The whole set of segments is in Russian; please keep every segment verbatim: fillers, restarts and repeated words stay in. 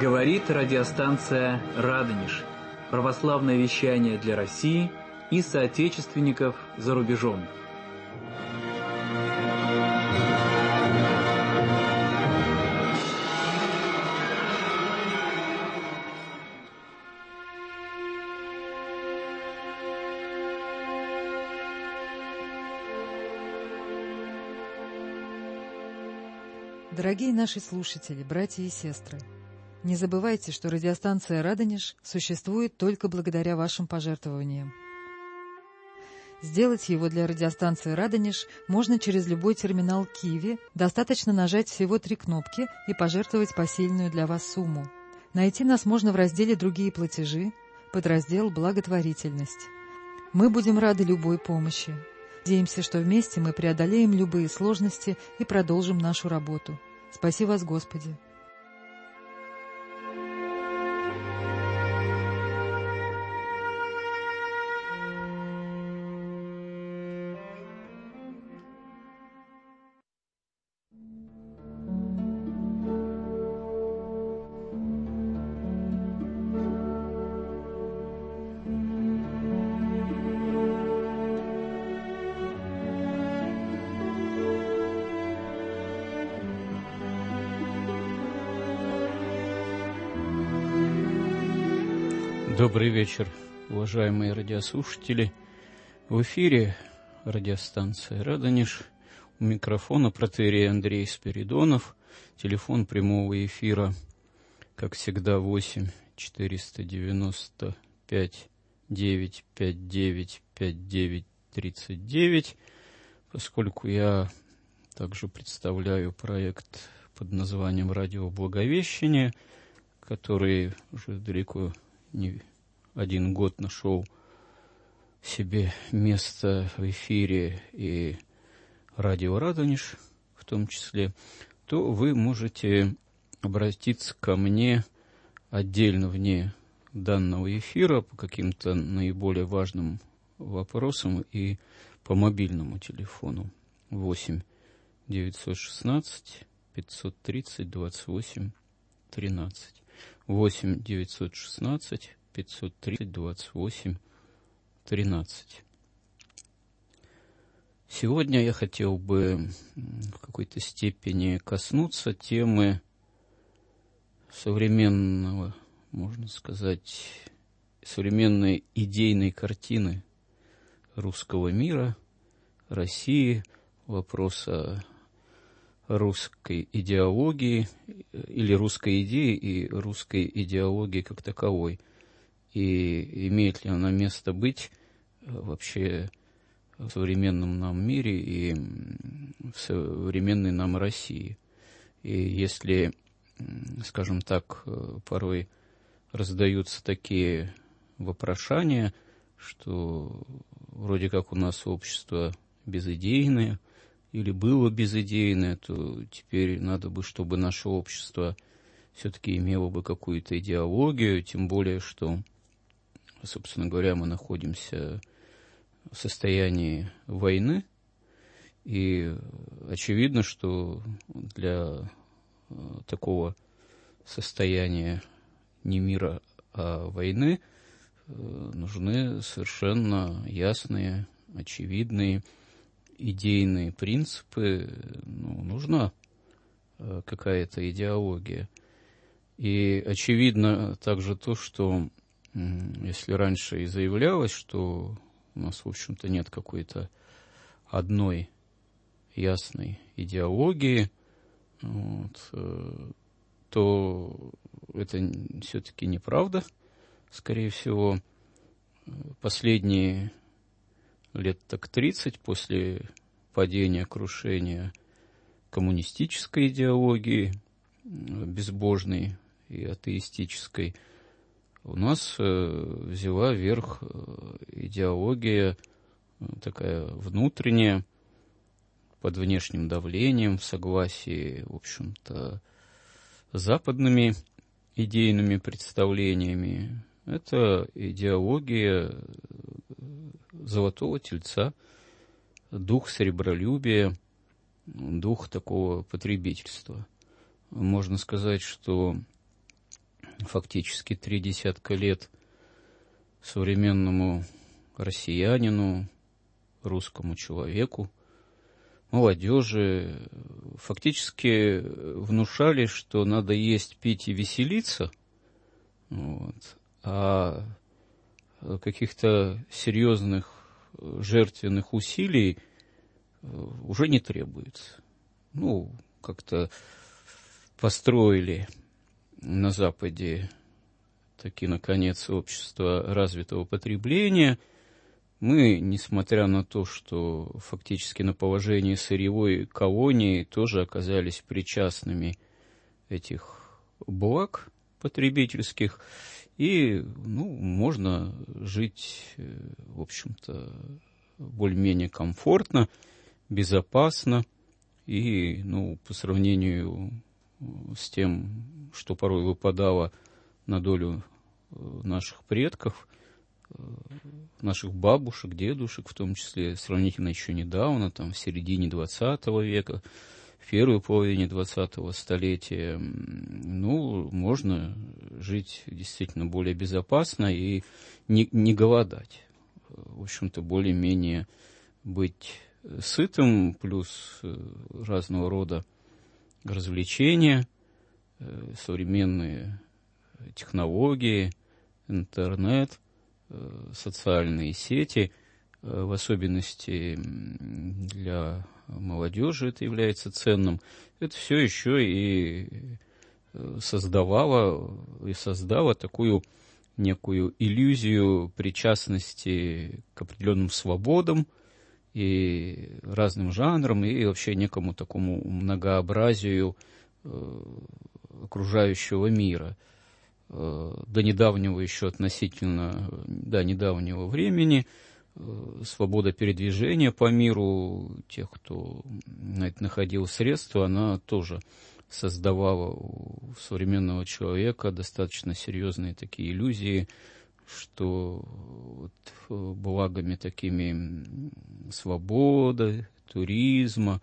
Говорит радиостанция «Радонеж». Православное вещание для России и соотечественников за рубежом. Дорогие наши слушатели, братья и сестры, не забывайте, что радиостанция «Радонеж» существует только благодаря вашим пожертвованиям. Сделать его для радиостанции «Радонеж» можно через любой терминал Киви, достаточно нажать всего три кнопки и пожертвовать посильную для вас сумму. Найти нас можно в разделе «Другие платежи», подраздел «Благотворительность». Мы будем рады любой помощи. Надеемся, что вместе мы преодолеем любые сложности и продолжим нашу работу. Спаси вас, Господи! Добрый вечер, уважаемые радиослушатели. В эфире радиостанция «Радонеж». У микрофона протоиерей Андрей Спиридонов. Телефон прямого эфира, как всегда, восемь четыреста девяносто пять девятьсот пятьдесят девять пятьдесят девять тридцать девять. Поскольку я также представляю проект под названием «Радио Благовещение», который уже далеко не один год нашел себе место в эфире и радио «Радонеж» в том числе, то вы можете обратиться ко мне отдельно вне данного эфира по каким-то наиболее важным вопросам и по мобильному телефону восемь девятьсот шестнадцать пятьсот тридцать двадцать восемь тринадцать. восемь девятьсот шестнадцать пятьсот тридцать двадцать восемь тринадцать. Сегодня я хотел бы в какой-то степени коснуться темы современного, можно сказать, современной идейной картины русского мира, России, вопроса русской идеологии или русской идеи и русской идеологии как таковой. И имеет ли она место быть вообще в современном нам мире и в современной нам России. И если, скажем так, порой раздаются такие вопрошания, что вроде как у нас общество безидейное, или было безидейное, то теперь надо бы, чтобы наше общество все-таки имело бы какую-то идеологию, тем более, что, собственно говоря, мы находимся в состоянии войны, и очевидно, что для такого состояния не мира, а войны нужны совершенно ясные, очевидные идейные принципы, ну, нужна какая-то идеология. И очевидно также то, что если раньше и заявлялось, что у нас, в общем-то, нет какой-то одной ясной идеологии, вот, то это все-таки неправда. Скорее всего, последние лет так тридцать после падения, крушения коммунистической идеологии, безбожной и атеистической, у нас взяла верх идеология такая внутренняя, под внешним давлением, в согласии, в общем-то, с западными идейными представлениями. Это идеология золотого тельца, дух сребролюбия, дух такого потребительства. Можно сказать, что фактически три десятка лет современному россиянину, русскому человеку, молодежи фактически внушали, что надо есть, пить и веселиться, вот, а каких-то серьезных жертвенных усилий уже не требуется. Ну, как-то построили на Западе таки, наконец, общество развитого потребления. Мы, несмотря на то, что фактически на положении сырьевой колонии тоже оказались причастными этих благ потребительских, и, ну, можно жить, в общем-то, более-менее комфортно, безопасно, и, ну, по сравнению с тем, что порой выпадало на долю наших предков, наших бабушек, дедушек, в том числе сравнительно еще недавно, там, в середине двадцатого века, в первой половине двадцатого столетия, ну, можно жить действительно более безопасно и не, не голодать. В общем-то, более-менее быть сытым, плюс разного рода развлечения, современные технологии, интернет, социальные сети, в особенности для молодежи это является ценным. Это все еще и создавало и создало такую некую иллюзию причастности к определенным свободам и разным жанрам, и вообще некому такому многообразию окружающего мира. До недавнего еще относительно, до недавнего времени свобода передвижения по миру тех, кто на это находил средства, она тоже создавала у современного человека достаточно серьезные такие иллюзии, что вот благами такими свободы, туризма,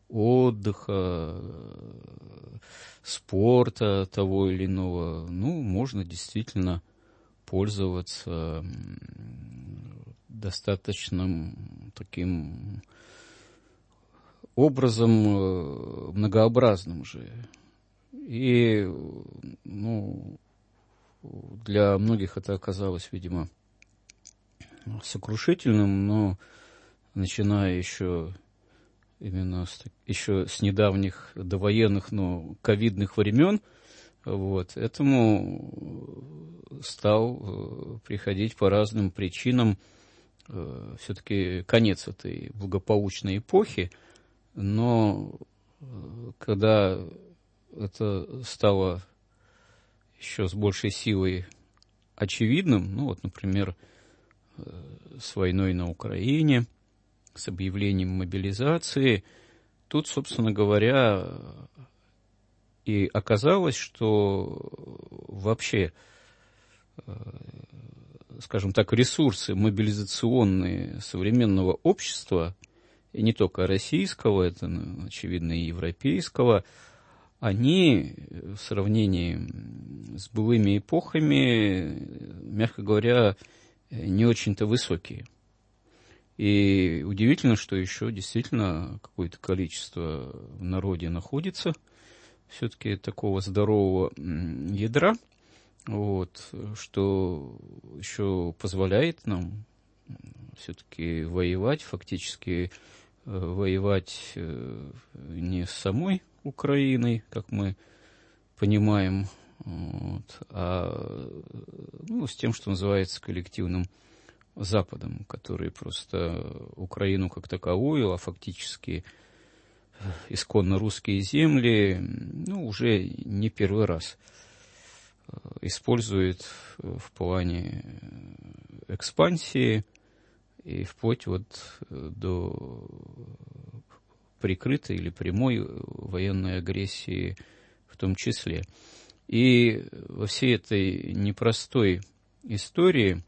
отдыха, спорта того или иного, ну, можно действительно пользоваться достаточным таким образом многообразным же. И, ну, для многих это оказалось, видимо, сокрушительным, но начиная еще именно с, еще с недавних довоенных, но ковидных времен, вот, этому стал приходить по разным причинам э, все-таки конец этой благополучной эпохи, но когда это стало еще с большей силой очевидным, ну вот, например, с войной на Украине, с объявлением мобилизации, тут, собственно говоря, и оказалось, что вообще, скажем так, ресурсы мобилизационные современного общества, и не только российского, это, очевидно, и европейского, они в сравнении с былыми эпохами, мягко говоря, не очень-то высокие. И удивительно, что еще действительно какое-то количество в народе находится все-таки такого здорового ядра, вот, что еще позволяет нам все-таки воевать, фактически воевать не с самой Украиной, как мы понимаем, вот, а ну, с тем, что называется коллективным Западом, который просто Украину как таковую, а фактически исконно русские земли, ну, уже не первый раз использует в плане экспансии и вплоть вот до прикрытой или прямой военной агрессии в том числе. И во всей этой непростой истории,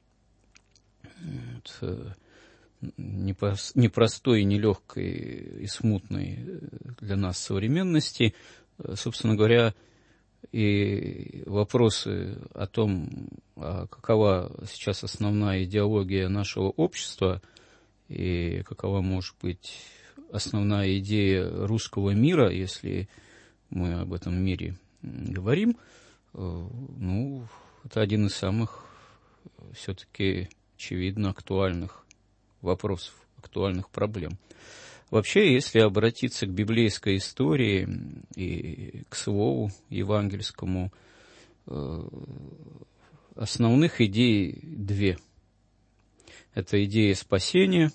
вот, непростой, нелегкой и смутной для нас современности, собственно говоря, И вопросы о том, какова сейчас основная идеология нашего общества и какова может быть основная идея русского мира, если мы об этом мире говорим, ну, это один из самых все-таки очевидно актуальных вопросов, актуальных проблем. Вообще, если обратиться к библейской истории и к слову евангельскому, основных идей две. Это идея спасения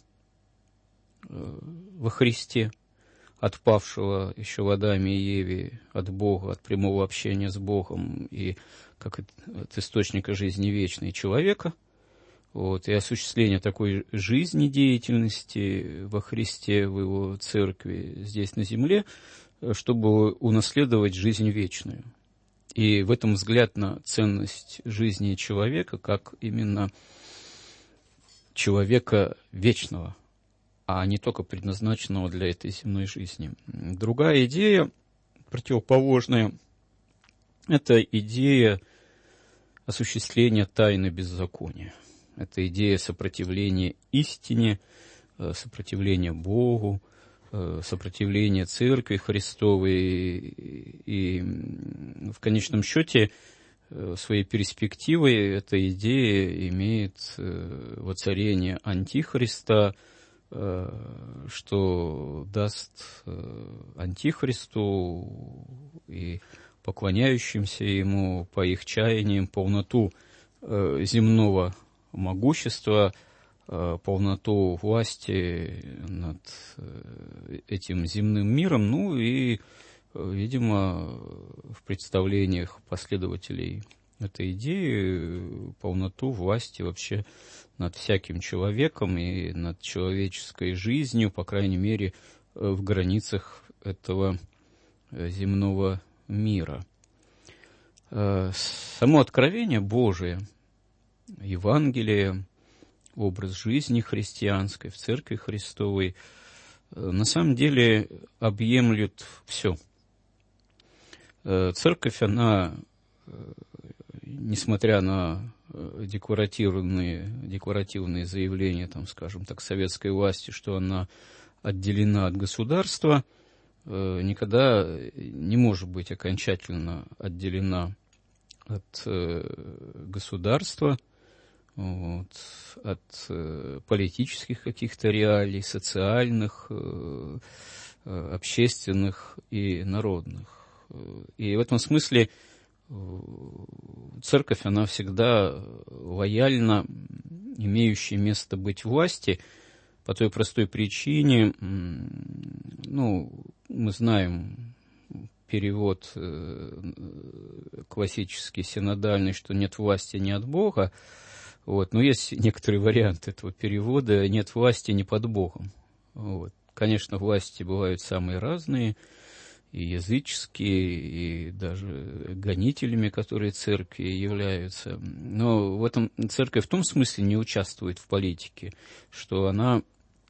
во Христе, от павшего еще в Адаме и Еве, от Бога, от прямого общения с Богом и как от источника жизни вечной человека. Вот, и осуществление такой жизнедеятельности во Христе, в Его церкви здесь на земле, чтобы унаследовать жизнь вечную. И в этом взгляд на ценность жизни человека, как именно человека вечного, а не только предназначенного для этой земной жизни. Другая идея, противоположная, это идея осуществления тайны беззакония. Это идея сопротивления истине, сопротивления Богу, сопротивления Церкви Христовой. И в конечном счете своей перспективой эта идея имеет воцарение Антихриста, что даст Антихристу и поклоняющимся ему по их чаяниям полноту земного могущества, полноту власти над этим земным миром, ну и, видимо, в представлениях последователей этой идеи полноту власти вообще над всяким человеком и над человеческой жизнью, по крайней мере, в границах этого земного мира. Само откровение Божие, Евангелие, образ жизни христианской в Церкви Христовой, на самом деле объемлет все. Церковь, она, несмотря на декларативные, декларативные заявления, там, скажем так, советской власти, что она отделена от государства, никогда не может быть окончательно отделена от государства, вот, от э, политических каких-то реалий, социальных, э, общественных и народных. И в этом смысле э, церковь, она всегда лояльна имеющей место быть власти по той простой причине, ну, мы знаем перевод э, классический, синодальный, что нет власти ни от Бога. Вот. Но есть некоторые варианты этого перевода: нет власти не под Богом. Вот. Конечно, власти бывают самые разные, и языческие, и даже гонителями, которые церкви являются. Но в этом церковь в том смысле не участвует в политике, что она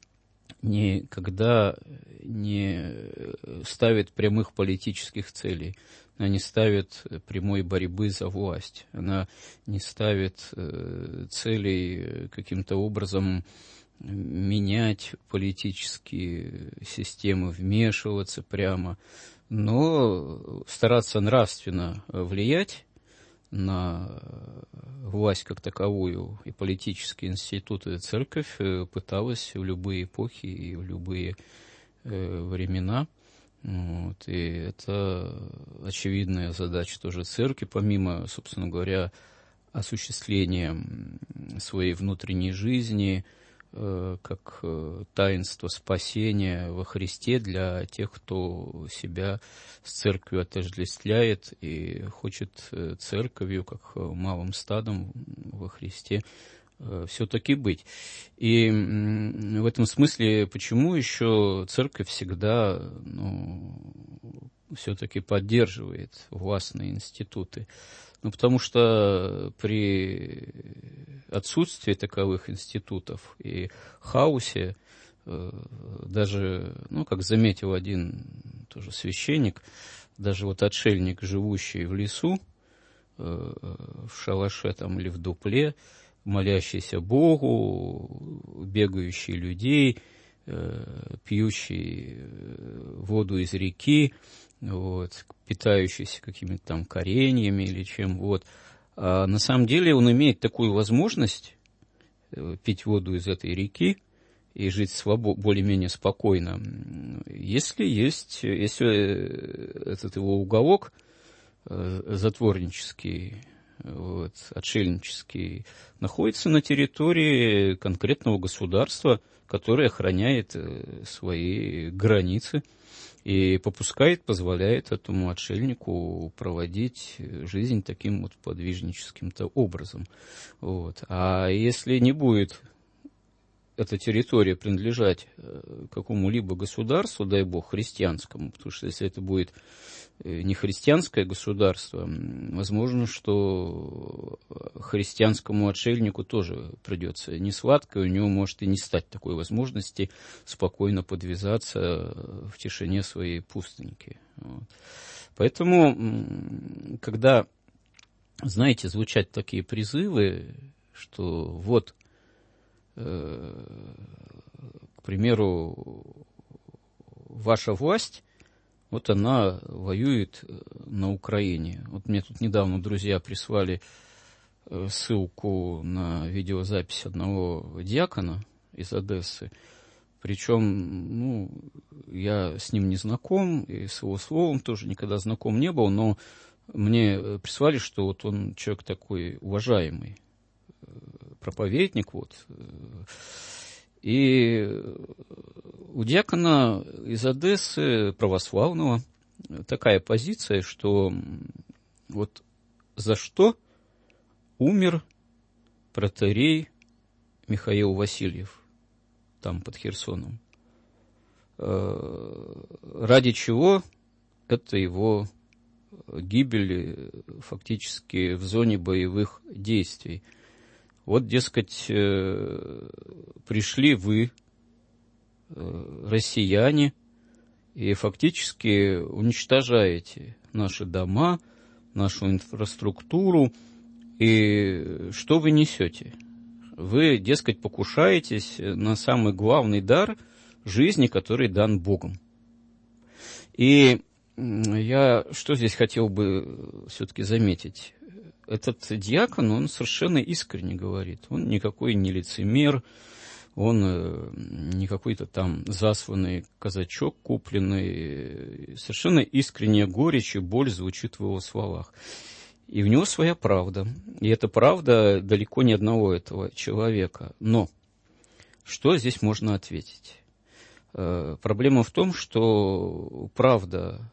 никогда не ставит прямых политических целей. Она не ставит прямой борьбы за власть. Она не ставит целей каким-то образом менять политические системы, вмешиваться прямо, но стараться нравственно влиять на власть как таковую и политические институты. Церковь пыталась в любые эпохи и в любые времена. Вот, и это очевидная задача тоже церкви, помимо, собственно говоря, осуществления своей внутренней жизни, э, как э, таинство спасения во Христе для тех, кто себя с церковью отождествляет и хочет э, церковью, как малым стадом во Христе, все-таки быть. И в этом смысле, почему еще церковь всегда, ну, все-таки поддерживает властные институты? Ну, потому что при отсутствии таковых институтов и хаосе, даже, ну, как заметил один тоже священник, даже вот отшельник, живущий в лесу, в шалаше там или в дупле, молящийся Богу, бегающий людей, пьющий воду из реки, вот, питающийся какими-то там кореньями или чем, вот. А на самом деле он имеет такую возможность пить воду из этой реки и жить свобо- более-менее спокойно, если есть, если этот его уголок затворнический, вот, отшельнический, находится на территории конкретного государства, которое охраняет свои границы и попускает, позволяет этому отшельнику проводить жизнь таким вот подвижническим-то образом. Вот. А если не будет эта территория принадлежать какому-либо государству, дай бог, христианскому, потому что если это будет не христианское государство, возможно, что христианскому отшельнику тоже придется несладко, и у него может и не стать такой возможности спокойно подвязаться в тишине своей пустыньки. Вот. Поэтому, когда, знаете, звучат такие призывы, что вот, к примеру, ваша власть, вот она воюет на Украине. Вот мне тут недавно друзья прислали ссылку на видеозапись одного диакона из Одессы. Причем, ну, я с ним не знаком, и с его словом тоже никогда знаком не был, но мне прислали, что вот он человек такой уважаемый, проповедник, вот. И у диакона из Одессы, православного, такая позиция, что вот за что умер протоиерей Михаил Васильев там под Херсоном, ради чего это его гибель фактически в зоне боевых действий. Вот, дескать, пришли вы, россияне, и фактически уничтожаете наши дома, нашу инфраструктуру. И что вы несете? Вы, дескать, покушаетесь на самый главный дар жизни, который дан Богом. И я что здесь хотел бы все-таки заметить? Этот диакон, он совершенно искренне говорит. Он никакой не лицемер, он не какой-то там засланный казачок купленный. Совершенно искренняя горечь и боль звучит в его словах. И в него своя правда. И эта правда далеко не одного этого человека. Но что здесь можно ответить? Проблема в том, что правда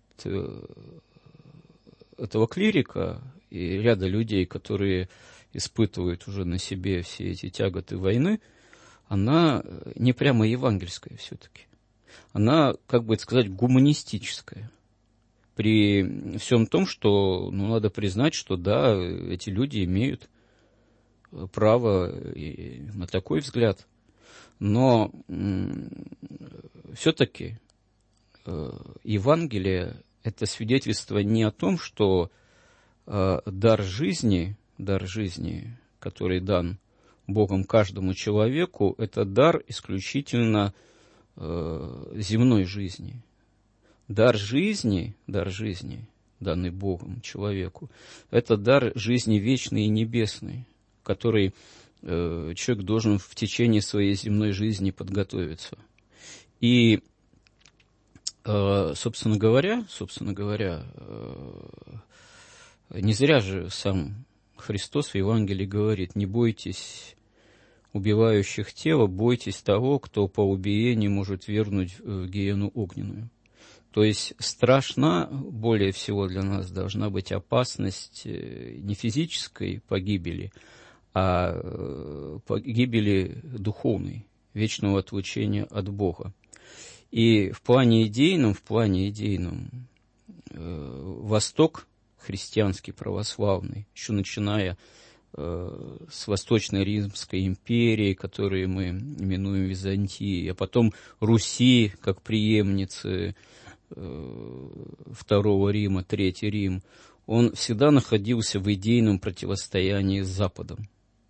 этого клирика и ряда людей, которые испытывают уже на себе все эти тяготы войны, она не прямо евангельская все-таки. Она, как бы это сказать, гуманистическая. При всем том, что, ну, надо признать, что да, эти люди имеют право и на такой взгляд. Но все-таки Евангелие – это свидетельство не о том, что дар жизни, дар жизни, который дан Богом каждому человеку, это дар исключительно земной жизни. Дар жизни, дар жизни, данный Богом человеку, это дар жизни вечной и небесной, который э, человек должен в течение своей земной жизни подготовиться. И, э, собственно говоря, собственно говоря, э, не зря же сам Христос в Евангелии говорит: не бойтесь убивающих тело, бойтесь того, кто по убиению может вернуть в гиену огненную. То есть страшна более всего для нас должна быть опасность не физической погибели, а погибели духовной, вечного отлучения от Бога. И в плане идейном, в плане идейном Восток христианский, православный, еще начиная с Восточной Римской империи, которую мы именуем Византией, а потом Руси как преемницы Второго Рима, Третий Рим, он всегда находился в идейном противостоянии с Западом.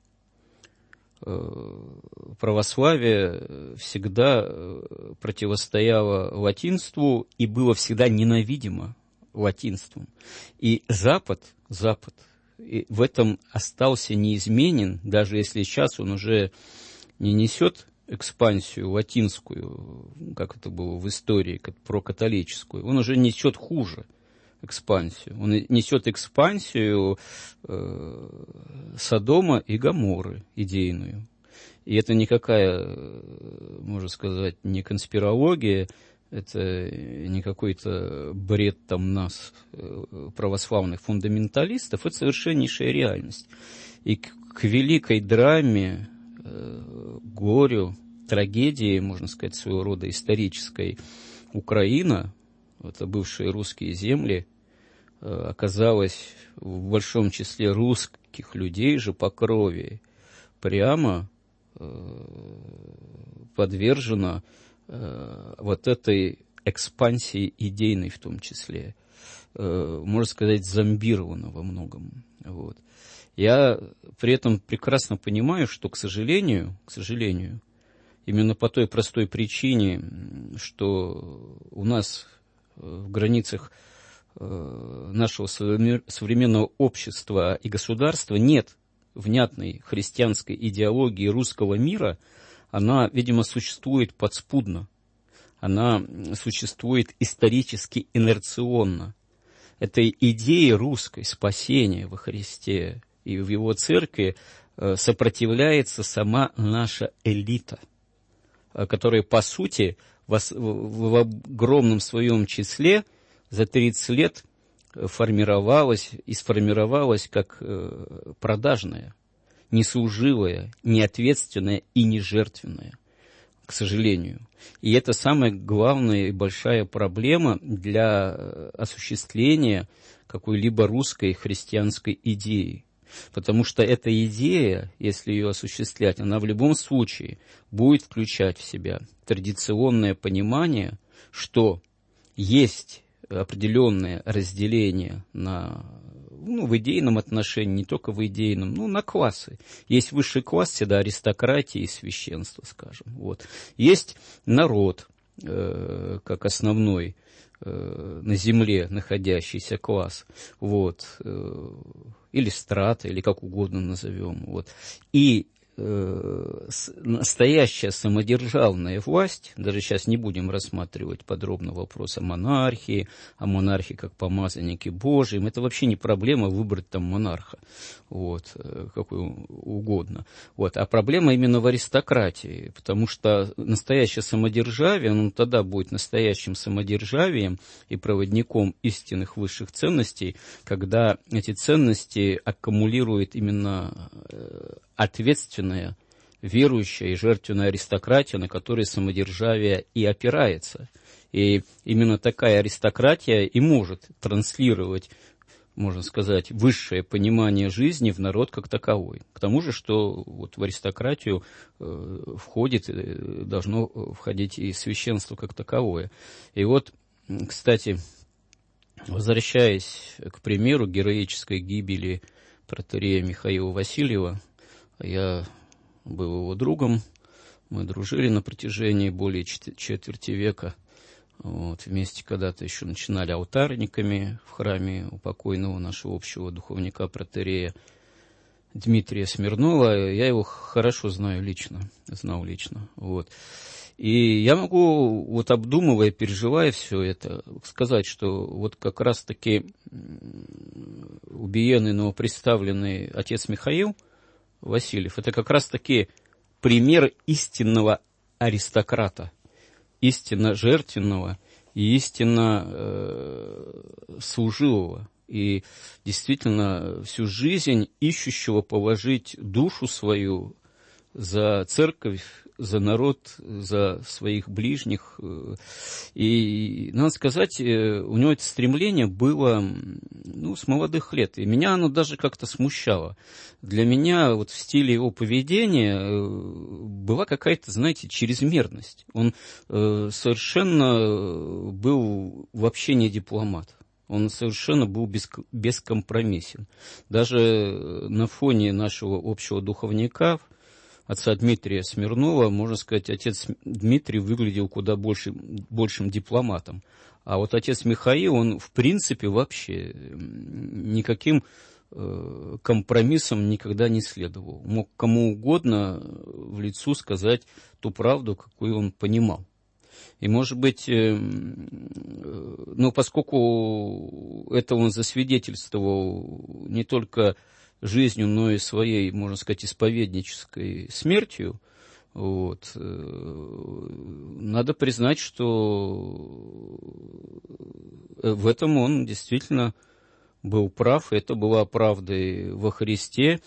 Православие всегда противостояло латинству и было всегда ненавидимо латинством. И Запад, Запад в этом остался неизменен, даже если сейчас он уже не несет экспансию латинскую, как это было в истории, как прокатолическую, он уже несет хуже экспансию. Он несет экспансию э, Содома и Гоморры идейную. И это никакая, можно сказать, не конспирология, это не какой-то бред там нас, православных фундаменталистов, это совершеннейшая реальность. И к, к великой драме, э, горю, трагедии, можно сказать, своего рода исторической, Украина, это бывшие русские земли, оказалась в большом числе русских людей же по крови прямо подвержена вот этой экспансии идейной в том числе, можно сказать, зомбирована во многом. Вот. Я при этом прекрасно понимаю, что, к сожалению, к сожалению, именно по той простой причине, что у нас в границах нашего современного общества и государства нет внятной христианской идеологии русского мира, она, видимо, существует подспудно, она существует исторически инерционно. Этой идее русской спасения во Христе и в Его церкви сопротивляется сама наша элита, которая, по сути, в огромном своем числе за тридцать лет формировалась и сформировалась как продажная, неслуживая, неответственная и нежертвенная, к сожалению. И это самая главная и большая проблема для осуществления какой-либо русской христианской идеи. Потому что эта идея, если ее осуществлять, она в любом случае будет включать в себя традиционное понимание, что есть определенное разделение на, ну, в идейном отношении, не только в идейном, ну, на классы. Есть высший класс, всегда аристократия и священство, скажем. Вот. Есть народ, э, как основной э, на земле находящийся класс, вот, э, или страта, или как угодно назовем. Вот. И э, с, настоящая самодержавная власть, даже сейчас не будем рассматривать подробно вопрос о монархии, о монархии как помазаннике Божьем, это вообще не проблема выбрать там монарха, вот, какой угодно. Вот. А проблема именно в аристократии, потому что настоящее самодержавие, оно тогда будет настоящим самодержавием и проводником истинных высших ценностей, когда эти ценности аккумулирует именно ответственная, верующая и жертвенная аристократия, на которой самодержавие и опирается. И именно такая аристократия и может транслировать, можно сказать, высшее понимание жизни в народ как таковой. К тому же, что вот в аристократию э, входит, э, должно входить и священство как таковое. И вот, кстати, возвращаясь к примеру героической гибели протоиерея Михаила Васильева, я был его другом, мы дружили на протяжении более четверти века. Вот, вместе когда-то еще начинали алтарниками в храме у покойного нашего общего духовника протоиерея Дмитрия Смирнова. Я его хорошо знаю лично, знал лично. Вот. И я могу, вот обдумывая, переживая все это, сказать, что вот как раз-таки убиенный, но представленный отец Михаил Васильев, это как раз-таки пример истинного аристократа, истинно жертвенного и истинно э, служивого, и действительно всю жизнь ищущего положить душу свою за церковь, за народ, за своих ближних. И, надо сказать, у него это стремление было, ну, с молодых лет. И меня оно даже как-то смущало. Для меня вот в стиле его поведения была какая-то, знаете, чрезмерность. Он э, совершенно был вообще не дипломат. Он совершенно был бес, бескомпромиссен. Даже на фоне нашего общего духовника, отца Дмитрия Смирнова, можно сказать, отец Дмитрий выглядел куда больше, большим дипломатом. А вот отец Михаил, он в принципе вообще никаким э, компромиссом никогда не следовал. Мог кому угодно в лицо сказать ту правду, какую он понимал. И, может быть, э, ну, поскольку это он засвидетельствовал не только жизнью, но и своей, можно сказать, исповеднической смертью, вот, надо признать, что в этом он действительно был прав, это была правдой во Христе,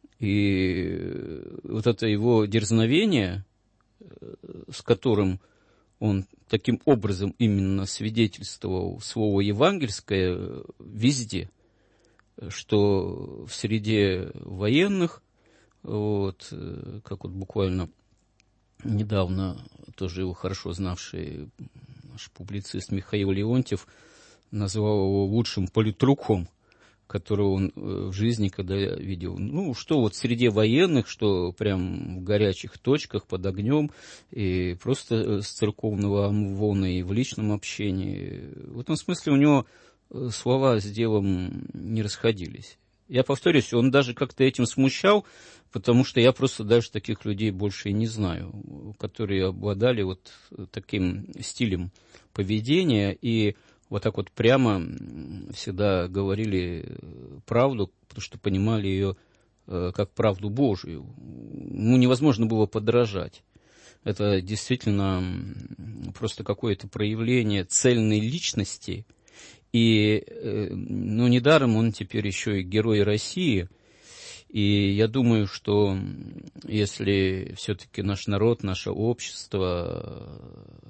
и вот это его дерзновение, с которым он таким образом именно свидетельствовал слово евангельское везде, что в среде военных, вот, как вот буквально недавно тоже его хорошо знавший наш публицист Михаил Леонтьев назвал его лучшим политруком, которого он в жизни когда видел. Ну, что вот среди военных, что прям в горячих точках, под огнем, и просто с церковного амвона, и в личном общении. В этом смысле у него слова с делом не расходились. Я повторюсь, он даже как-то этим смущал, потому что я просто даже таких людей больше и не знаю, которые обладали вот таким стилем поведения и вот так вот прямо всегда говорили правду, потому что понимали ее как правду Божию. Ну, невозможно было подражать. Это действительно просто какое-то проявление цельной личности. И, ну, недаром он теперь еще и герой России. И я думаю, что если все-таки наш народ, наше общество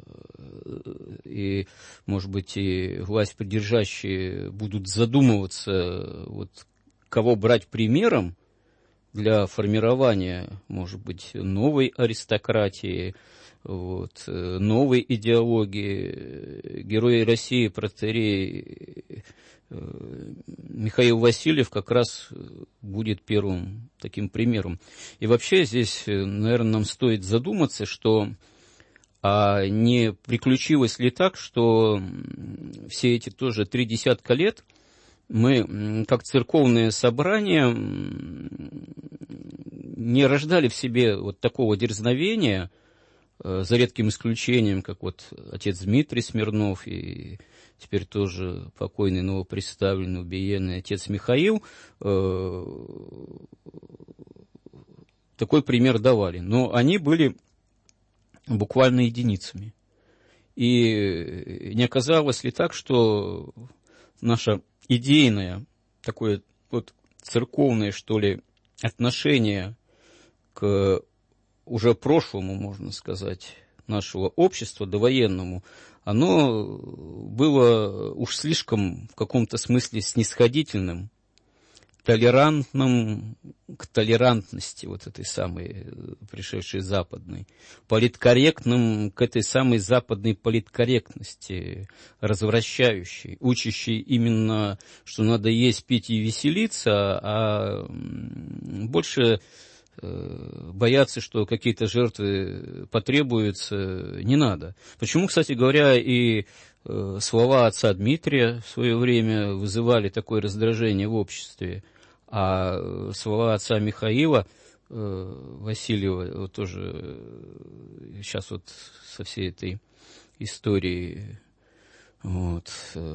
и, может быть, и власть придержащие будут задумываться, вот, кого брать примером для формирования, может быть, новой аристократии, вот, новой идеологии, герои России, протоиерей Михаил Васильев как раз будет первым таким примером. И вообще здесь, наверное, нам стоит задуматься, что а не приключилось ли так, что все эти тоже три десятка лет мы, как церковное собрание, не рождали в себе вот такого дерзновения, за редким исключением, как вот отец Дмитрий Смирнов и теперь тоже покойный новоприставленный убиенный отец Михаил, такой пример давали. Но они были буквально единицами. И не оказалось ли так, что наше идейное, такое вот церковное, что ли, отношение к уже прошлому, можно сказать, нашего общества, довоенному, оно было уж слишком в каком-то смысле снисходительным, толерантным к толерантности вот этой самой пришедшей западной, политкорректным к этой самой западной политкорректности, развращающей, учащей именно, что надо есть, пить и веселиться, а больше бояться, что какие-то жертвы потребуются, не надо. Почему, кстати говоря, и слова отца Дмитрия в свое время вызывали такое раздражение в обществе, а слова отца Михаила Васильева вот тоже сейчас вот со всей этой историей вот,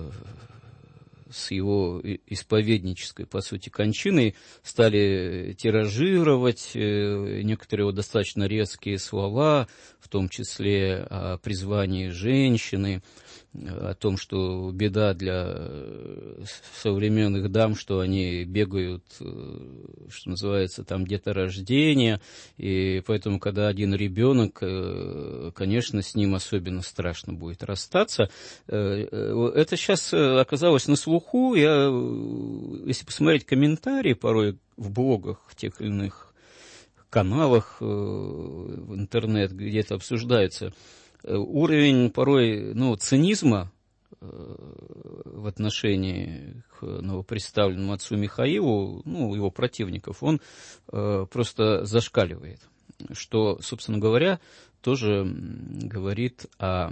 с его исповеднической, по сути, кончиной стали тиражировать некоторые вот достаточно резкие слова, в том числе о призвании женщины, о том, что беда для современных дам, что они бегают, что называется, там деторождение, и поэтому, когда один ребенок, конечно, с ним особенно страшно будет расстаться. Это сейчас оказалось на слуху. Я, если посмотреть комментарии порой в блогах тех или иных каналах в интернет, где это обсуждается. Уровень порой, ну, цинизма в отношении к новоприставленному отцу Михаилу, ну, его противников, он просто зашкаливает. Что, собственно говоря, тоже говорит о,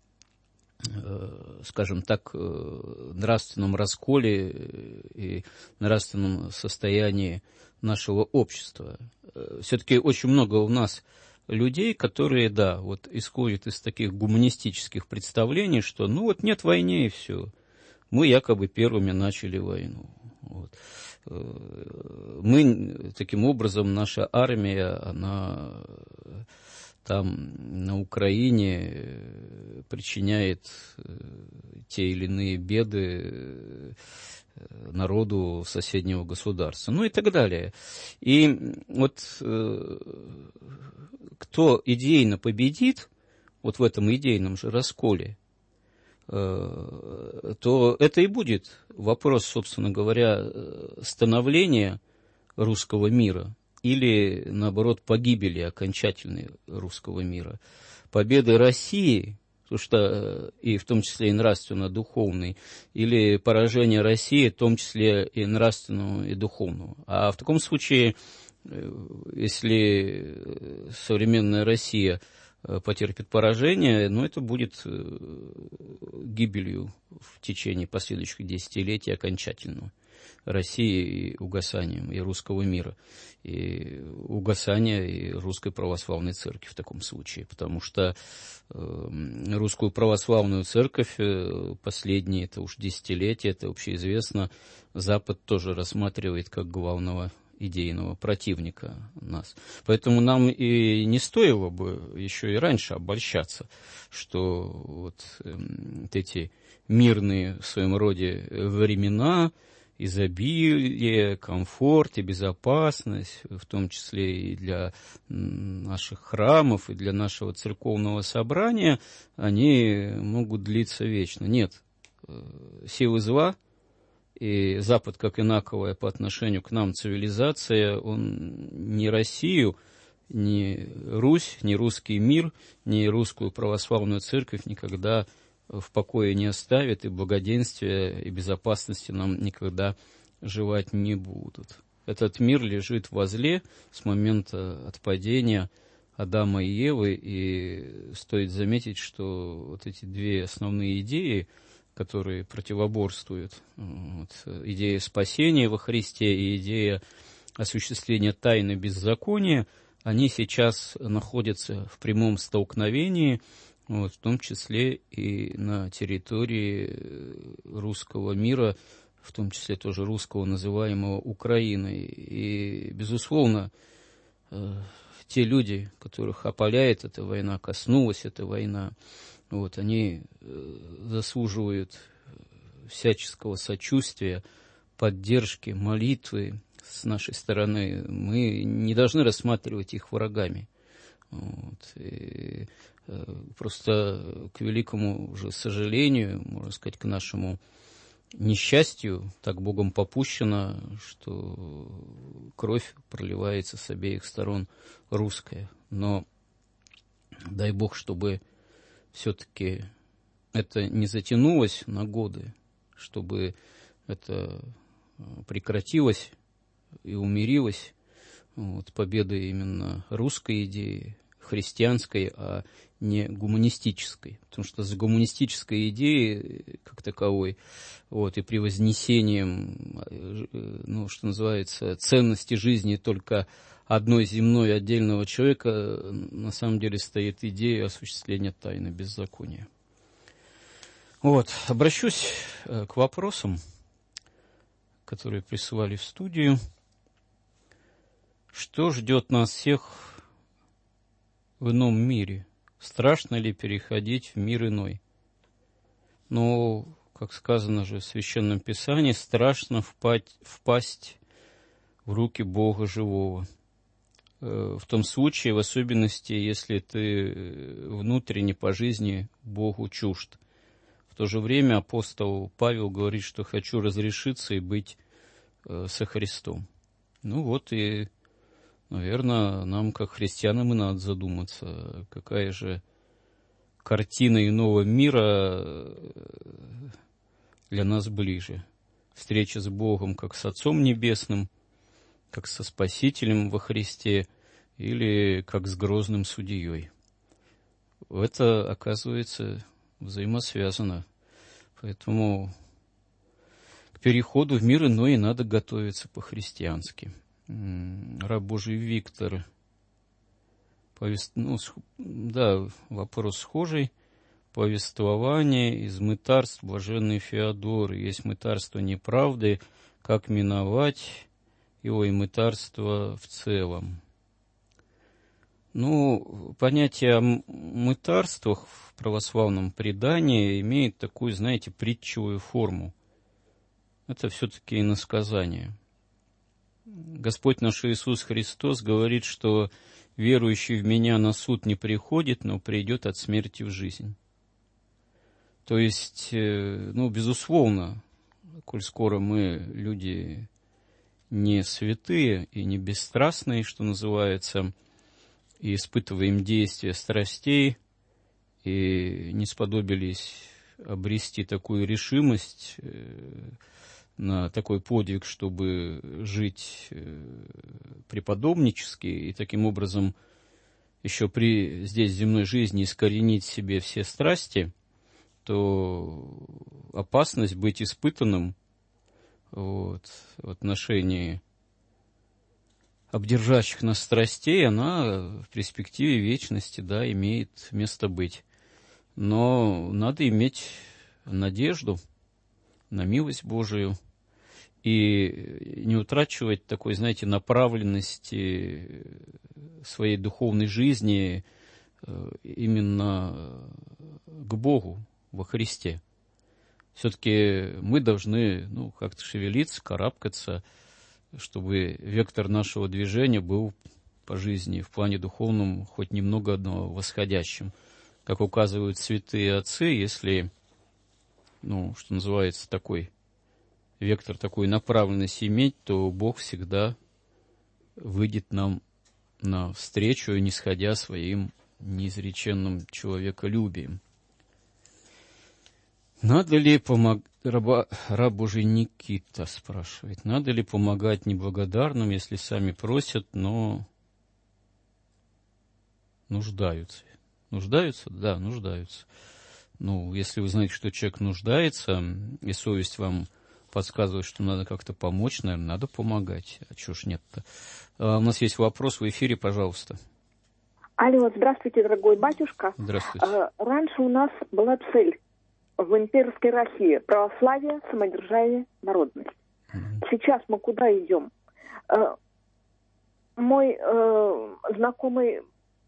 скажем так, нравственном расколе и нравственном состоянии нашего общества. Все-таки очень много у нас людей, которые, да, вот исходят из таких гуманистических представлений, что, ну, вот нет войны и все. Мы якобы первыми начали войну. Вот. Мы, таким образом, наша армия, она там на Украине причиняет те или иные беды народу соседнего государства, ну и так далее. И вот э, кто идейно победит, вот в этом идейном же расколе, э, то это и будет вопрос, собственно говоря, становления русского мира или, наоборот, погибели окончательной русского мира. Победы России, потому что и в том числе и нравственно-духовный, или поражение России, в том числе и нравственного, и духовного. А в таком случае, если современная Россия потерпит поражение, ну, это будет гибелью в течение последующих десятилетий окончательно России и угасанием и русского мира, и угасания и русской православной церкви в таком случае, потому что э, русскую православную церковь э, последние, это уж десятилетия, это общеизвестно, Запад тоже рассматривает как главного идейного противника нас. Поэтому нам и не стоило бы еще и раньше обольщаться, что вот, э, вот эти мирные в своем роде времена, изобилие, комфорт и безопасность, в том числе и для наших храмов, и для нашего церковного собрания, они могут длиться вечно. Нет, силы зла и Запад, как инаковая по отношению к нам цивилизация, он ни Россию, ни Русь, ни русский мир, ни русскую православную церковь никогда в покое не оставит, и благоденствия и безопасности нам никогда желать не будут. Этот мир лежит возле с момента отпадения Адама и Евы, и стоит заметить, что вот эти две основные идеи, которые противоборствуют, вот, идея спасения во Христе и идея осуществления тайны беззакония, они сейчас находятся в прямом столкновении, вот, в том числе и на территории русского мира, в том числе тоже русского, называемого Украиной. И, безусловно, те люди, которых опаляет эта война, коснулась эта война, вот, они заслуживают всяческого сочувствия, поддержки, молитвы с нашей стороны. Мы не должны рассматривать их врагами. Вот, и просто к великому уже сожалению, можно сказать, к нашему несчастью, так Богом попущено, что кровь проливается с обеих сторон русская. Но дай Бог, чтобы все-таки это не затянулось на годы, чтобы это прекратилось и умирилось, вот, победой именно русской идеи, христианской, а не гуманистической. Потому что с гуманистической идеей, как таковой, вот, и превознесением, ну, что называется, ценности жизни только одной земной отдельного человека, на самом деле стоит идея осуществления тайны беззакония. Вот, обращусь к вопросам, которые присылали в студию. Что ждет нас всех в ином мире? Страшно ли переходить в мир иной? Но, как сказано же в Священном Писании, страшно впасть, впасть в руки Бога живого. В том случае, в особенности, если ты внутренне по жизни Богу чужд. В то же время апостол Павел говорит, что хочу разрешиться и быть со Христом. Ну вот и наверное, нам, как христианам, и надо задуматься, какая же картина иного мира для нас ближе. Встреча с Богом как с Отцом Небесным, как со Спасителем во Христе, или как с грозным судьей. Это, оказывается, взаимосвязано. Поэтому к переходу в мир иной надо готовиться по-христиански. Раб Божий Виктор, повест... ну, да, вопрос схожий. Повествование из мытарств блаженный Феодор. Есть мытарство неправды, как миновать его и мытарство в целом. Ну, понятие о мытарствах в православном предании имеет такую, знаете, притчевую форму. Это все-таки иносказание. Господь наш Иисус Христос говорит, что верующий в Меня на суд не приходит, но придет от смерти в жизнь. То есть, ну, безусловно, коль скоро мы люди не святые и не бесстрастные, что называется, и испытываем действия страстей, и не сподобились обрести такую решимость на такой подвиг, чтобы жить преподобнически, и таким образом еще при здесь земной жизни искоренить в себе все страсти, то опасность быть испытанным вот, в отношении обдержащих нас страстей, она в перспективе вечности, да, имеет место быть. Но надо иметь надежду на милость Божию и не утрачивать такой, знаете, направленности своей духовной жизни именно к Богу во Христе. Все-таки мы должны, ну, как-то шевелиться, карабкаться, чтобы вектор нашего движения был по жизни в плане духовном хоть немного одного восходящим. Как указывают святые отцы, если, ну, что называется, такой вектор, такой направленности иметь, то Бог всегда выйдет нам навстречу, нисходя своим неизреченным человеколюбием. Надо ли помогать, раба, раб Божий Никита спрашивает, надо ли помогать неблагодарным, если сами просят, но нуждаются? Нуждаются? Да, нуждаются. Ну, если вы знаете, что человек нуждается, и совесть вам подсказывает, что надо как-то помочь, наверное, надо помогать. А чего ж нет-то? А, у нас есть вопрос в эфире, пожалуйста. Алло, здравствуйте, дорогой батюшка. Здравствуйте. А, раньше у нас была цель в имперской России – православие, самодержавие, народность. Mm-hmm. Сейчас мы куда идем? А, мой э, знакомый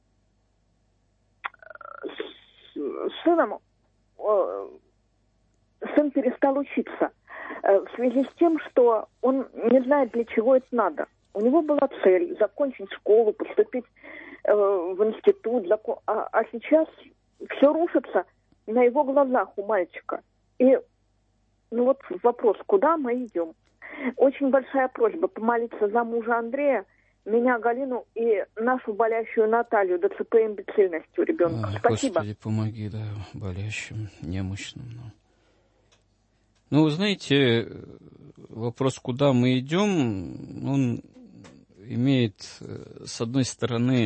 с сыном, э, сын перестал учиться э, в связи с тем, что он не знает, для чего это надо. У него была цель закончить школу, поступить э, в институт, закон... а, а сейчас все рушится на его глазах у мальчика. И ну вот вопрос, куда мы идем? Очень большая просьба помолиться за мужа Андрея, меня, Галину и нашу болящую Наталью ДЦП имбецильности у ребенка. А, Спасибо. Господи, помоги, да, болящим, немощным. Ну. ну, вы знаете, вопрос, куда мы идем, он имеет, с одной стороны,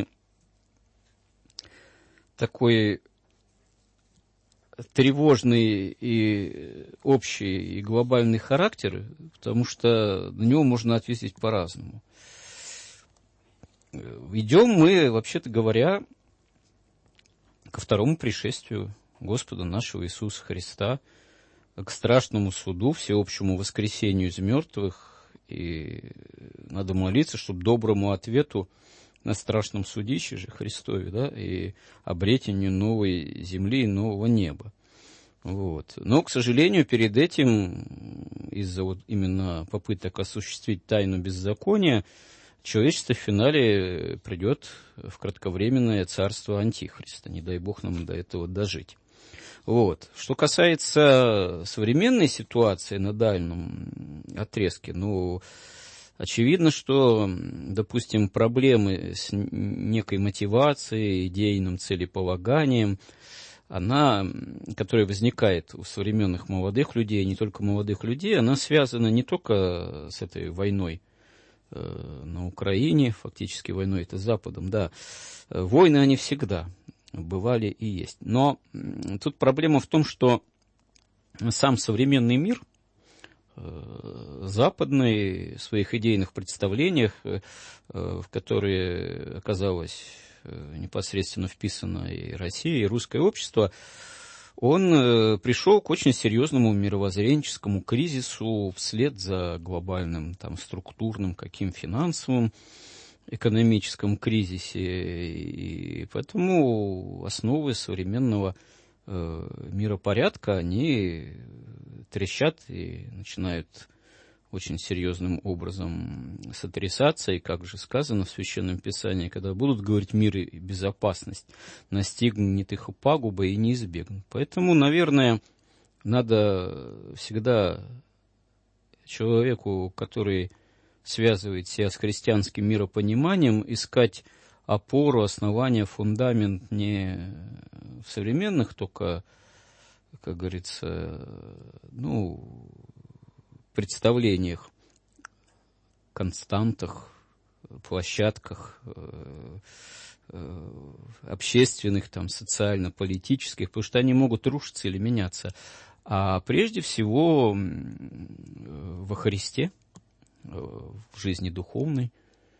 такой тревожный и общий, и глобальный характер, потому что на него можно ответить по-разному. Идем мы, вообще-то говоря, ко второму пришествию Господа нашего Иисуса Христа, к страшному суду, всеобщему воскресению из мертвых, и надо молиться, чтобы доброму ответу на страшном судище же Христове, да, и обретению новой земли и нового неба. Вот. Но, к сожалению, перед этим, из-за вот именно попыток осуществить тайну беззакония, человечество в финале придет в кратковременное царство Антихриста. Не дай Бог нам до этого дожить. Вот. Что касается современной ситуации на дальнем отрезке, ну, Очевидно, что, допустим, проблемы с некой мотивацией, идейным целеполаганием, она, которая возникает у современных молодых людей, не только молодых людей, она связана не только с этой войной э, на Украине, фактически войной это с Западом, да. Войны они всегда бывали и есть. Но тут проблема в том, что сам современный мир, западный, в своих идейных представлениях, в которые оказалась непосредственно вписана и Россия, и русское общество, он пришел к очень серьезному мировоззренческому кризису вслед за глобальным там, структурным, каким финансовым, экономическом кризисе. И поэтому основы современного миропорядка, они трещат и начинают очень серьезным образом сотрясаться. И, как же сказано в Священном Писании, когда будут говорить мир и безопасность, настигнет их пагуба и не избегнут. Поэтому, наверное, надо всегда человеку, который связывает себя с христианским миропониманием, искать опору, основание, фундамент не в современных только, как говорится, ну, представлениях, константах, площадках э, э, общественных, там, социально-политических, потому что они могут рушиться или меняться. А прежде всего во Христе, в жизни духовной,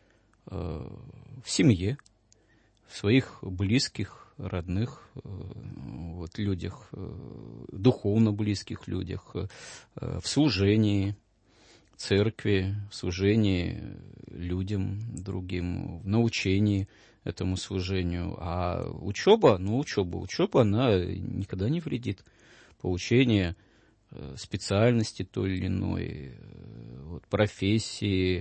в семье, в своих близких, родных вот, людях, духовно близких людях, в служении церкви, в служении людям другим, в научении этому служению. А учеба, ну, учеба, учеба, она никогда не вредит. Получение специальности той или иной, вот, профессии,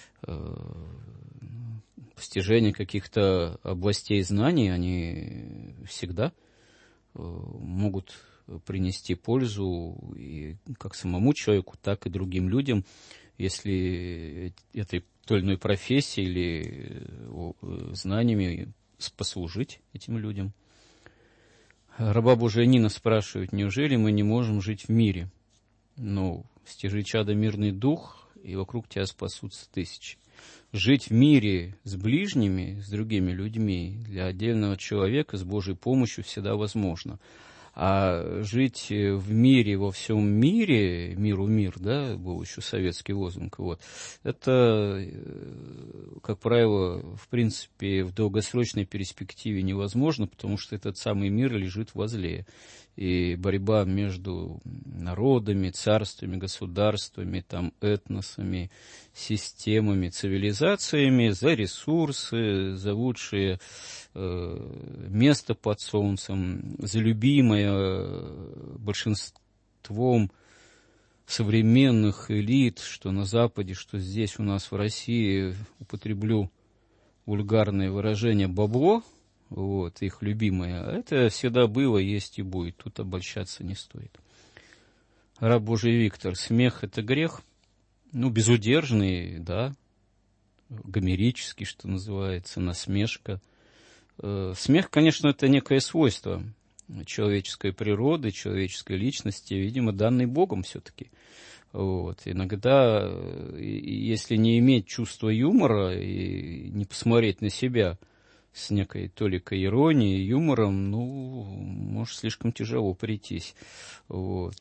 постижение каких-то областей знаний, они всегда могут принести пользу и как самому человеку, так и другим людям, если этой той или иной профессии или знаниями послужить этим людям. Раба Божия Нина спрашивает, неужели мы не можем жить в мире? Ну, стяжи чадо мирный дух, и вокруг тебя спасутся тысячи. Жить в мире с ближними, с другими людьми для отдельного человека с Божьей помощью всегда возможно. А жить в мире, во всем мире, миру мир, да, был еще советский лозунг, вот, это, как правило, в принципе, в долгосрочной перспективе невозможно, потому что этот самый мир лежит возле. И борьба между народами, царствами, государствами, там, этносами, системами, цивилизациями за ресурсы, за лучшие э, место под солнцем, за любимое большинством современных элит, что на Западе, что здесь у нас в России, употреблю вульгарное выражение, бабло, вот, их любимое. Это всегда было, есть и будет. Тут обольщаться не стоит. Раб Божий Виктор, смех – это грех? Ну, безудержный, да, гомерический, что называется, насмешка. Смех, конечно, это некое свойство человеческой природы, человеческой личности, видимо, данный Богом все-таки. Вот. Иногда, если не иметь чувства юмора и не посмотреть на себя с некой толикой иронии, юмором, ну, может слишком тяжело прийтись. Вот.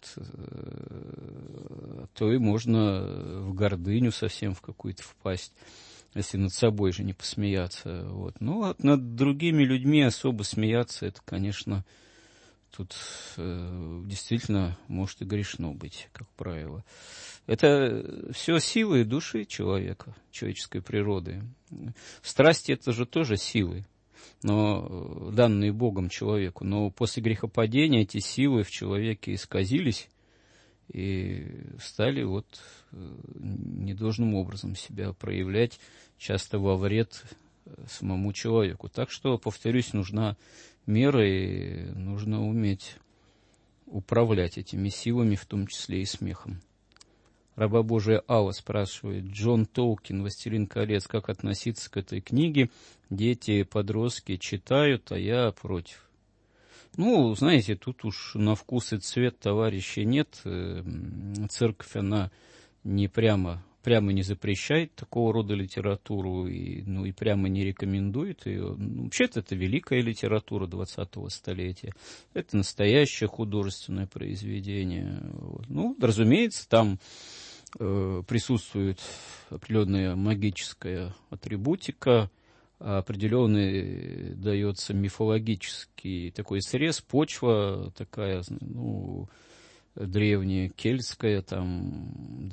То и можно в гордыню совсем в какую-то впасть, если над собой же не посмеяться. Вот. Ну, а над другими людьми особо смеяться, это, конечно, тут э, действительно может и грешно быть, как правило. Это все силы души человека, человеческой природы. Страсти – это же тоже силы, но данные Богом человеку. Но после грехопадения эти силы в человеке исказились и стали вот недолжным образом себя проявлять, часто во вред самому человеку. Так что, повторюсь, нужна мера и нужно уметь управлять этими силами, в том числе и смехом. Раба Божия Алла спрашивает: Джон Толкин, «Властелин колец», как относиться к этой книге? Дети, подростки читают, а я против. Ну, знаете, тут уж на вкус и цвет товарищей нет. Церковь, она не прямо, прямо не запрещает такого рода литературу, и, ну, и прямо не рекомендует ее. Ну, вообще-то это великая литература двадцатого столетия. Это настоящее художественное произведение. Вот. Ну, разумеется, там э, присутствует определенная магическая атрибутика, определенный дается мифологический такой срез, почва такая, ну, древняя кельтская, там,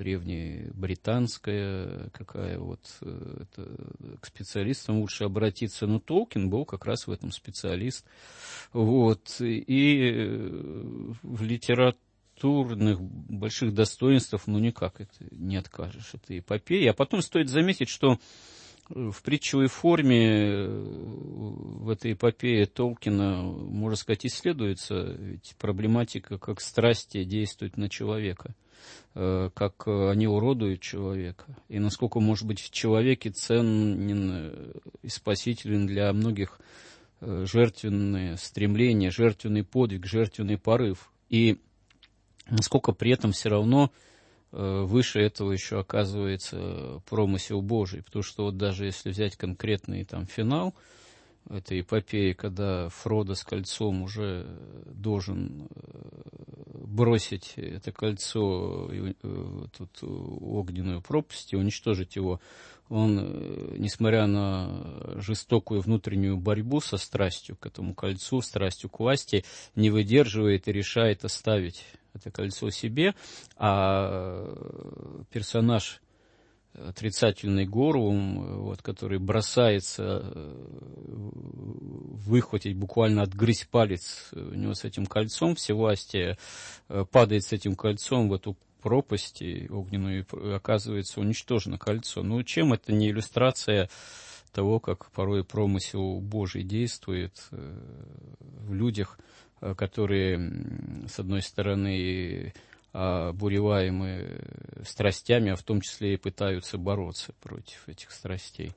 древнебританская какая, вот, это, к специалистам лучше обратиться, но Толкин был как раз в этом специалист, вот, и в литературных больших достоинствах, ну, никак это не откажешь, это эпопея. А потом стоит заметить, что в притчевой форме в этой эпопее Толкина, можно сказать, исследуется ведь проблематика, как страсти действуют на человека, как они уродуют человека, и насколько, может быть, в человеке ценен и спасителен для многих жертвенное стремление, жертвенный подвиг, жертвенный порыв, и насколько при этом все равно выше этого еще оказывается промысел Божий, потому что вот даже если взять конкретный там финал этой эпопеи, когда Фродо с кольцом уже должен бросить это кольцо в тут огненную пропасть и уничтожить его, он, несмотря на жестокую внутреннюю борьбу со страстью к этому кольцу, страстью к власти, не выдерживает и решает оставить это кольцо себе, а персонаж отрицательный Горлум, вот, который бросается выхватить, буквально отгрызть палец у него с этим кольцом, всевластие падает с этим кольцом в эту пропасть огненную, и оказывается уничтожено кольцо. Ну, чем это не иллюстрация того, как порой промысел Божий действует в людях, которые, с одной стороны, обуреваемы страстями, а в том числе и пытаются бороться против этих страстей.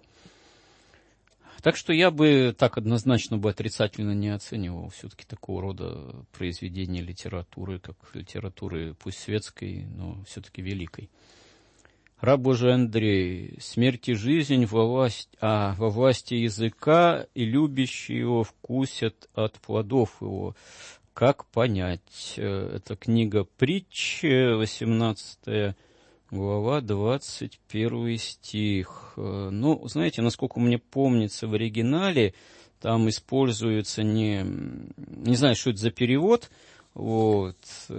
Так что я бы так однозначно бы отрицательно не оценивал все-таки такого рода произведения литературы, как литературы пусть светской, но все-таки великой. Раб Божий Андрей: смерть и жизнь во власть, а во власти языка, и любящие его вкусят от плодов его. Как понять? Это книга Притч, восемнадцатая глава, двадцать первый стих. Ну, знаете, насколько мне помнится, в оригинале там используется не... Не знаю, что это за перевод. Вот.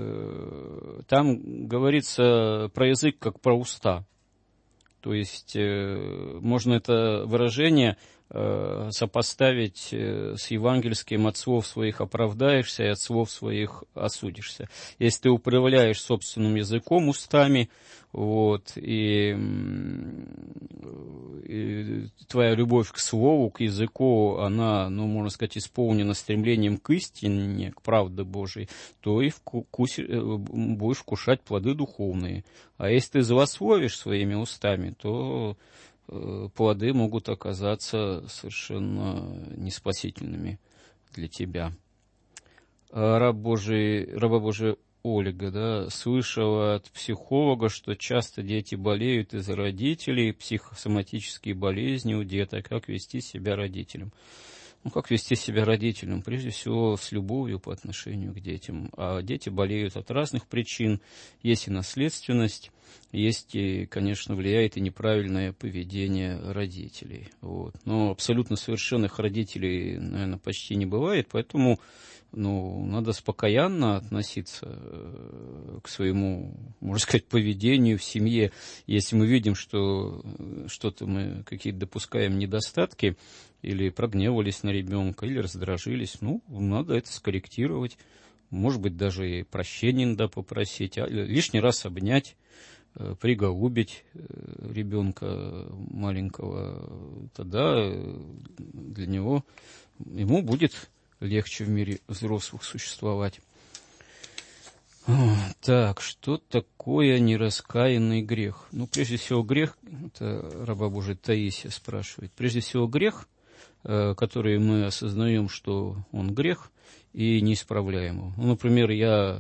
Там говорится про язык как про уста. То есть можно это выражение сопоставить с евангельским: от слов своих оправдаешься и от слов своих осудишься. Если ты управляешь собственным языком, устами, вот, и, и твоя любовь к слову, к языку, она, ну, можно сказать, исполнена стремлением к истине, к правде Божией, то и вкус, будешь вкушать плоды духовные. А если ты злословишь своими устами, то плоды могут оказаться совершенно неспасительными для тебя. Раб Божий, раба Божия Ольга, да, слышала от психолога, что часто дети болеют из-за родителей, психосоматические болезни у деток. Как вести себя родителям? Ну, как вести себя родителям? Прежде всего, с любовью по отношению к детям. А дети болеют от разных причин. Есть и наследственность, есть и, конечно, влияет и неправильное поведение родителей. Вот. Но абсолютно совершенных родителей, наверное, почти не бывает, поэтому, ну, надо спокойно относиться к своему, можно сказать, поведению в семье. Если мы видим, что что-то мы какие-то допускаем недостатки, или прогневались на ребенка, или раздражились, ну, надо это скорректировать. Может быть, даже и прощения надо попросить, а лишний раз обнять, приголубить ребенка маленького. Тогда для него, ему будет легче в мире взрослых существовать. Так, что такое нераскаянный грех? Ну, прежде всего, грех, это раба Божия Таисия спрашивает, прежде всего, грех, который мы осознаем, что он грех, и не исправляем его. Ну, например, я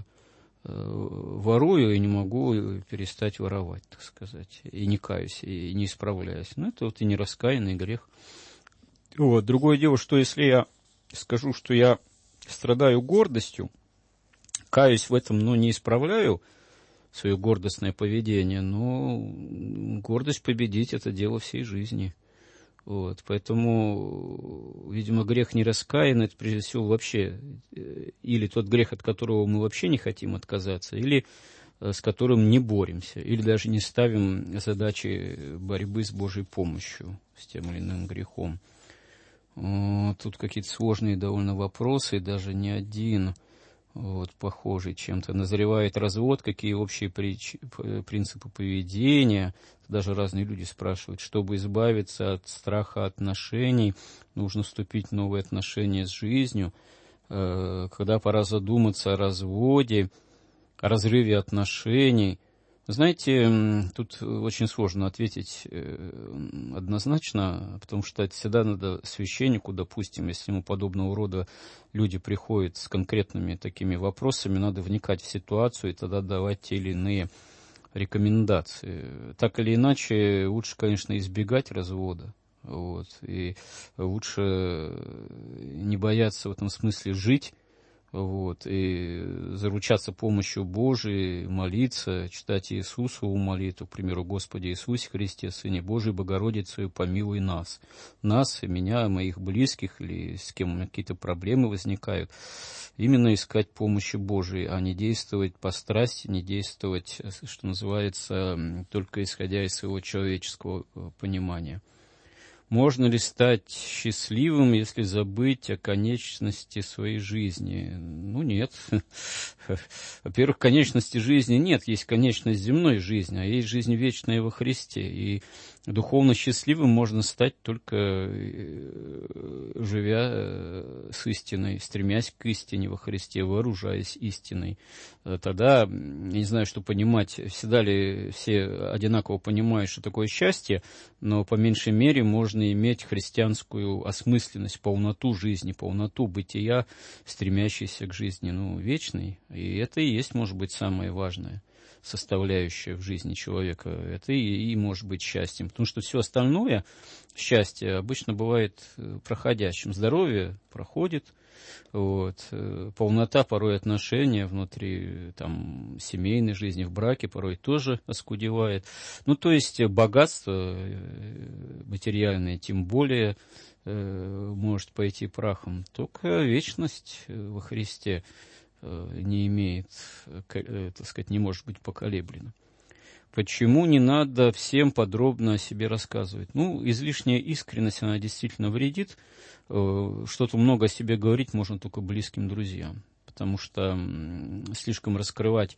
ворую и не могу перестать воровать, так сказать, и не каюсь, и не исправляюсь. Ну, это вот и нераскаянный грех. Вот. Другое дело, что если я скажу, что я страдаю гордостью, каюсь в этом, но не исправляю свое гордостное поведение, но гордость победить – это дело всей жизни. Вот, поэтому, видимо, грех нераскаянный, это прежде всего вообще или тот грех, от которого мы вообще не хотим отказаться, или с которым не боремся, или даже не ставим задачи борьбы с Божьей помощью, с тем или иным грехом. Вот, тут какие-то сложные довольно вопросы, даже не один вот, похожий чем-то. Назревает развод, какие общие прич... принципы поведения. Даже разные люди спрашивают, чтобы избавиться от страха отношений, нужно вступить в новые отношения с жизнью. Когда пора задуматься о разводе, о разрыве отношений. Знаете, тут очень сложно ответить однозначно, потому что это всегда надо священнику, допустим, если ему подобного рода люди приходят с конкретными такими вопросами, надо вникать в ситуацию и тогда давать те или иные рекомендации. Так или иначе, лучше, конечно, избегать развода. Вот, и лучше не бояться в этом смысле жить. Вот, и заручаться помощью Божией, молиться, читать Иисусову молитву, к примеру, Господи Иисусе Христе, Сыне Божий, Богородицею, помилуй нас. Нас, и меня, и моих близких, или с кем у меня какие-то проблемы возникают. Именно искать помощи Божией, а не действовать по страсти, не действовать, что называется, только исходя из своего человеческого понимания. Можно ли стать счастливым, если забыть о конечности своей жизни? Ну, нет. Во-первых, конечности жизни нет. Есть конечность земной жизни, а есть жизнь вечная во Христе. И духовно счастливым можно стать только живя с истиной, стремясь к истине во Христе, вооружаясь истиной. Тогда, я не знаю, что понимать, всегда ли все одинаково понимают, что такое счастье, но по меньшей мере можно иметь христианскую осмысленность, полноту жизни, полноту бытия, стремящейся к жизни, ну, вечной. И это и есть, может быть, самое важное составляющая в жизни человека. Это и, и может быть счастьем. Потому что все остальное счастье обычно бывает проходящим. Здоровье проходит, вот, полнота порой отношения внутри там, семейной жизни, в браке порой тоже оскудевает. Ну, то есть богатство материальное тем более может пойти прахом. Только вечность во Христе не имеет, так сказать, не может быть поколеблена. Почему не надо всем подробно о себе рассказывать? Ну, излишняя искренность, она действительно вредит. Что-то много о себе говорить можно только близким друзьям, потому что слишком раскрывать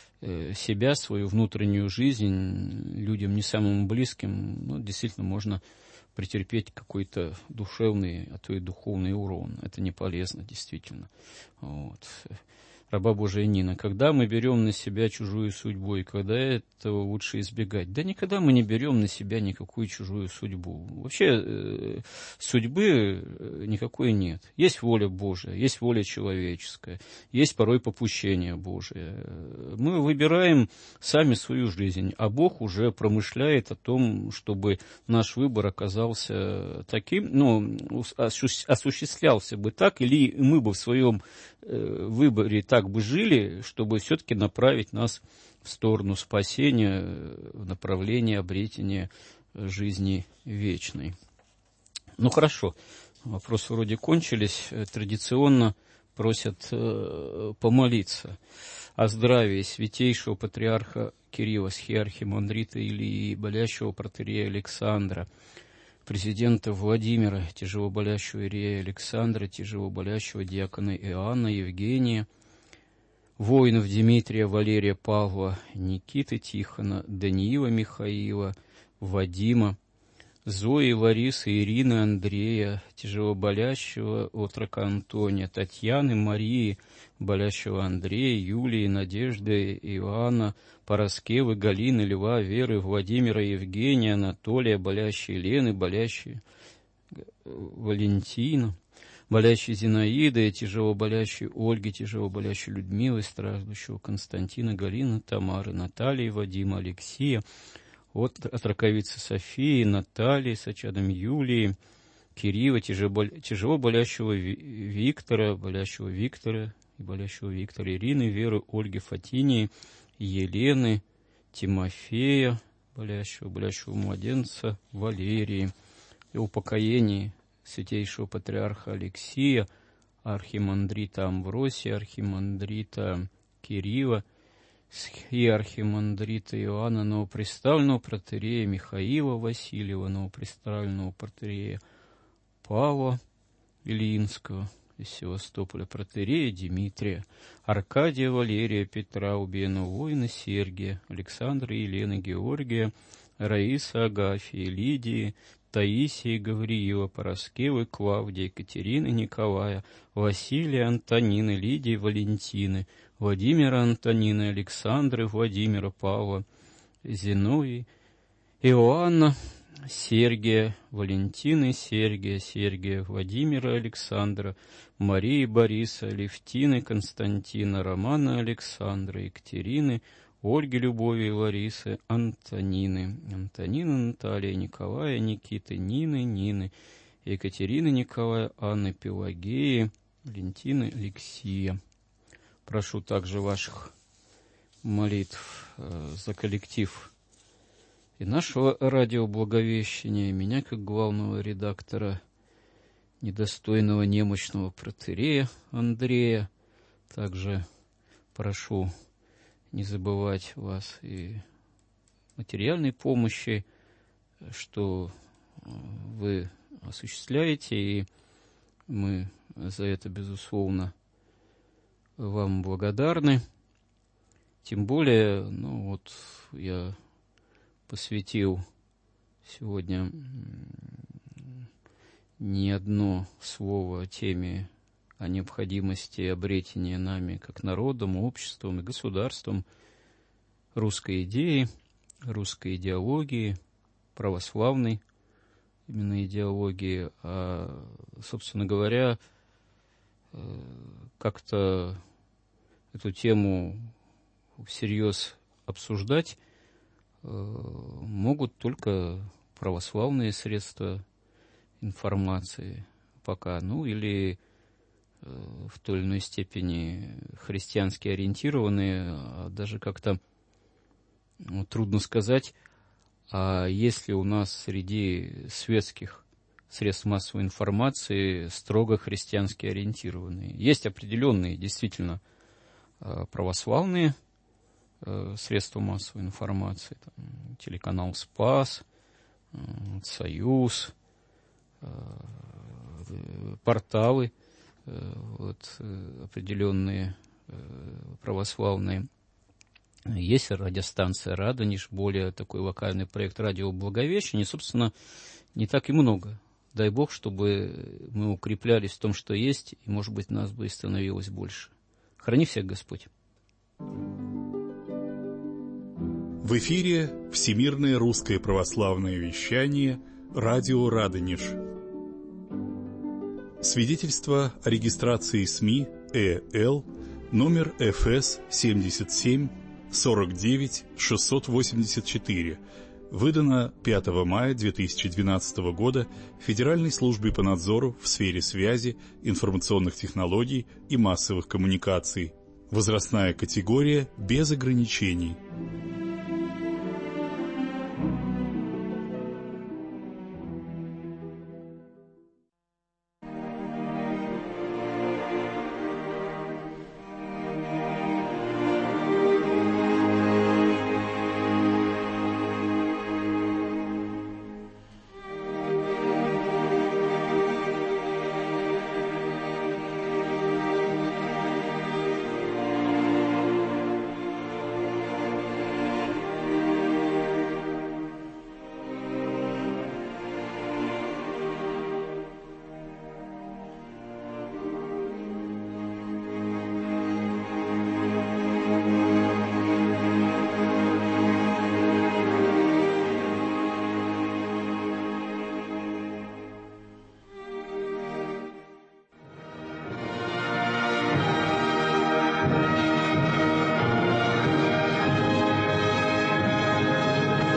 себя, свою внутреннюю жизнь людям не самым близким, ну, действительно можно претерпеть какой-то душевный, а то и духовный урон. Это не полезно, действительно. Вот. Раба Божия Нина, когда мы берем на себя чужую судьбу, и когда этого лучше избегать? Да никогда мы не берем на себя никакую чужую судьбу. Вообще э, судьбы никакой нет. Есть воля Божия, есть воля человеческая, есть порой попущение Божие. Мы выбираем сами свою жизнь, а Бог уже промышляет о том, чтобы наш выбор оказался таким, ну, осуществлялся бы так, или мы бы в своем э, выборе так бы жили, чтобы все-таки направить нас в сторону спасения, в направлении обретения жизни вечной. Ну хорошо, вопросы вроде кончились. Традиционно просят э, помолиться о здравии святейшего патриарха Кирилла, схиархимандрита Илии, болящего протоиерея Александра, президента Владимира, тяжело болящего иерея Александра, тяжело болящего диакона Иоанна, Евгения, воинов Дмитрия, Валерия, Павла, Никиты, Тихона, Даниила, Михаила, Вадима, Зои, Ларисы, Ирины, Андрея, тяжелоболящего отрока Антония, Татьяны, Марии, болящего Андрея, Юлии, Надежды, Иоанна, Пороскевы, Галины, Льва, Веры, Владимира, Евгения, Анатолия, болящей Лены, болящей Валентина, болящей Зинаиды, тяжелоболящей Ольги, тяжелоболящей Людмилы, страждущего Константина, Галины, Тамары, Натальи, Вадима, Алексея, от, от раковицы Софии, Натальи, с очадом Юлии, Кирилла, тяжело, тяжело болящего Виктора, болящего Виктора и болящего Виктора, Ирины, Веры, Ольги, Фатинии, Елены, Тимофея, болящего, болящего младенца, Валерии, и упокоении святейшего патриарха Алексия, архимандрита Амвросия, архимандрита Кирилла, и архимандрита Иоанна, новоприставленного протоиерея Михаила Васильева, новоприставленного протоиерея Павла Ильинского из Севастополя, протоиерея Дмитрия, Аркадия, Валерия, Петра, убиенного воина Сергия, Александра, Елены, Георгия, Раиса, Агафии, Лидии, Таисии, Гавриила, Пороскевы, Клавдии, Екатерины, Николая, Василия, Антонины, Лидии, Валентины, Владимира, Антонины, Александры, Владимира, Павла, Зиновий, Иоанна, Сергия, Валентины, Сергия, Сергия, Владимира, Александра, Марии, Бориса, Левтины, Константина, Романа, Александра, Екатерины, Ольги, Любови, Ларисы, Антонины, Антонины, Наталья, Николая, Никиты, Нины, Нины, Екатерины, Николая, Анны, Пелагеи, Валентины, Алексия. Прошу также ваших молитв э, за коллектив и нашего радио Благовещения, и меня, как главного редактора, недостойного немощного протоиерея Андрея. Также прошу не забывать вас и материальной помощи, что вы осуществляете, и мы за это, безусловно, вам благодарны. Тем более, ну вот, я посвятил сегодня не одно слово теме о необходимости обретения нами, как народом, обществом и государством, русской идеи, русской идеологии, православной именно идеологии, а, собственно говоря, как-то эту тему всерьез обсуждать могут только православные средства информации пока, ну или в той или иной степени христиански ориентированные, а даже как-то ну, трудно сказать, а есть ли у нас среди светских средств массовой информации строго христиански ориентированные. Есть определенные, действительно, православные средства массовой информации, там, телеканал «Спас», «Союз», порталы, вот, определенные православные. Есть радиостанция «Радонеж», более такой локальный проект «Радио Благовещение». Собственно, не так и много. Дай Бог, чтобы мы укреплялись в том, что есть, и, может быть, нас бы и становилось больше. Храни всех Господь. В эфире Всемирное русское православное вещание «Радио Радонеж». Свидетельство о регистрации СМИ ЭЛ номер эф эс семьдесят семь сорок девять шестьсот восемьдесят четыре, выдано пятого мая две тысячи двенадцатого года Федеральной службой по надзору в сфере связи, информационных технологий и массовых коммуникаций. Возрастная категория без ограничений.